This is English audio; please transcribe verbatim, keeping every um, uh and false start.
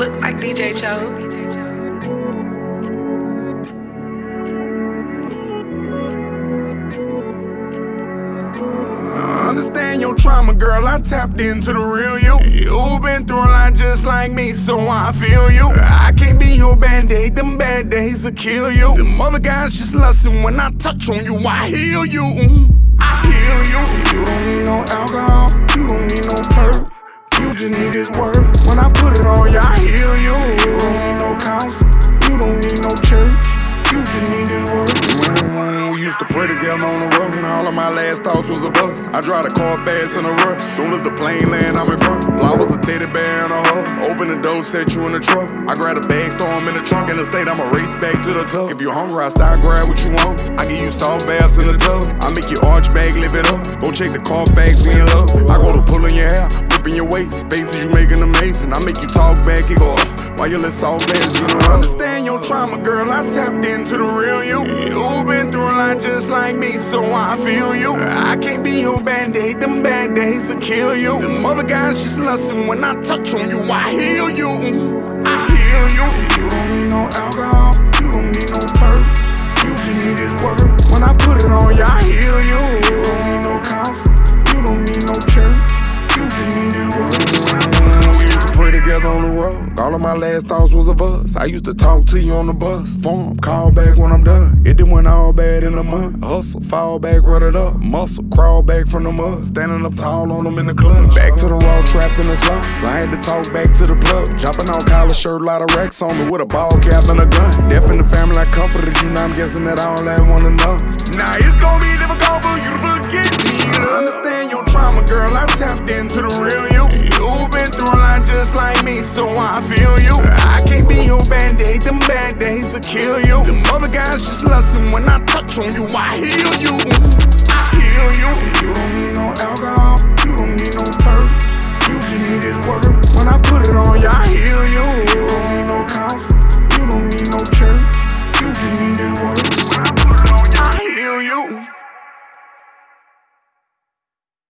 look like D J Chose. Understand your trauma, girl, I tapped into the real you. You been through a lot just like me, so I feel you. I can't be your band-aid, them bad days will kill you. Them other guys just listen when I touch on you, I heal you. I heal you. You don't need no alcohol, you don't need no perk. You just need this word. When I put it on you, I heal you. You don't need no counsel, you don't need no church. You just need this word. Mm, we used to pray together on the road, and all of my last thoughts was of us. I drive the car fast in a rush. Soon as the plane land, I'm in front. Flowers, a teddy bear, and a hug. Open the door, set you in the truck. I grab the bag, throw 'em in the trunk. In the state, I'ma race back to the tub. If you're hungry, I start grab what you want. I give you soft baths in the tub. I make your arch bag, lift it up. Go check the car facts, we in love. I go to pull in your hair, whipping your waist. Spaces you making amazing. I make you talk back, it go up. Why you let soft ass, you don't understand your trauma, girl. I tapped into the real you. You been through a lot just like me, so I feel you. I can't be your band-aid, them bad days will kill you. Them other guys just listen when I touch on you, I heal you. I heal you. You don't need no alcohol, you don't need no perk. You just need this word. When I put it on you, I heal you. You don't need no counsel, you don't need no church. You just need this word. We used to pray together on the road. All of my last thoughts was of us. I used to talk to you on the bus. Form, call back when I'm done. It didn't went all bad in a month. Hustle, fall back, run it up. Muscle, crawl back from the mud. Standing up tall on them in the club. Back to the raw, trapped in the sun. I had to talk back to the plug. Dropping on collar shirt, lot of racks on me with a ball cap and a gun. Deaf in the family, I comforted you. Now I'm guessing that all that one enough. Now it's gonna be difficult for you to forget me. To understand your trauma, girl, I tapped into the real you. You been through a lot just like me, so I feel you. I can't be your band-aid, them bad days will kill you. Them other guys just listen when I touch on you, I heal you. I heal you. You don't need no alcohol, you